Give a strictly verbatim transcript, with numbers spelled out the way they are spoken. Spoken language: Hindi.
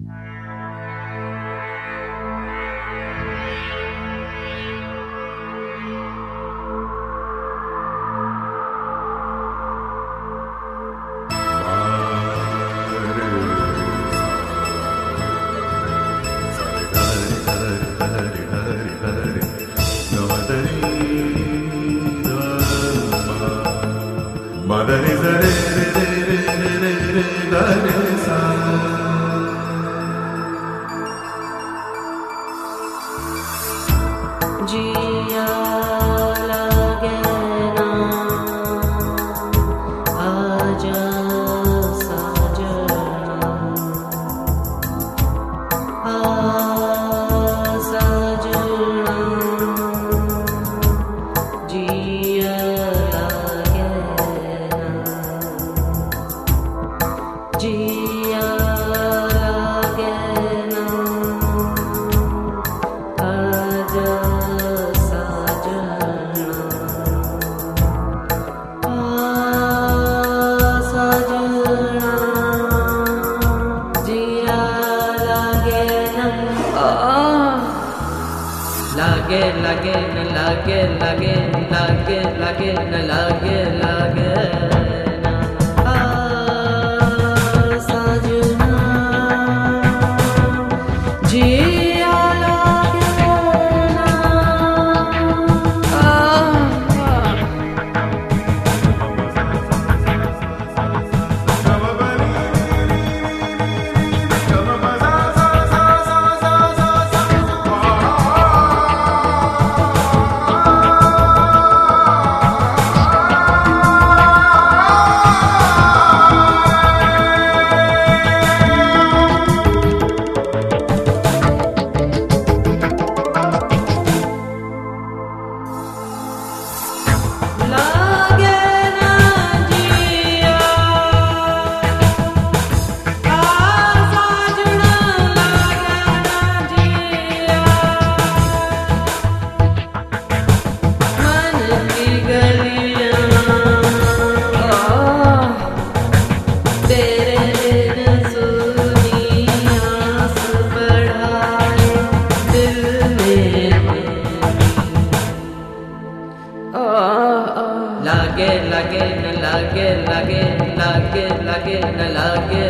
Madani zare re re re re re re ga re sa. जिया लगे ना आजा सजना आ सजना जिया लगे ना जिया लगे ना आजा लागे लागे न लागे लागे लागे लागे न लागे लागे ना आ सजना जिया लागे ना आ लागे लागे न लागे लागे लागे लागे न लागे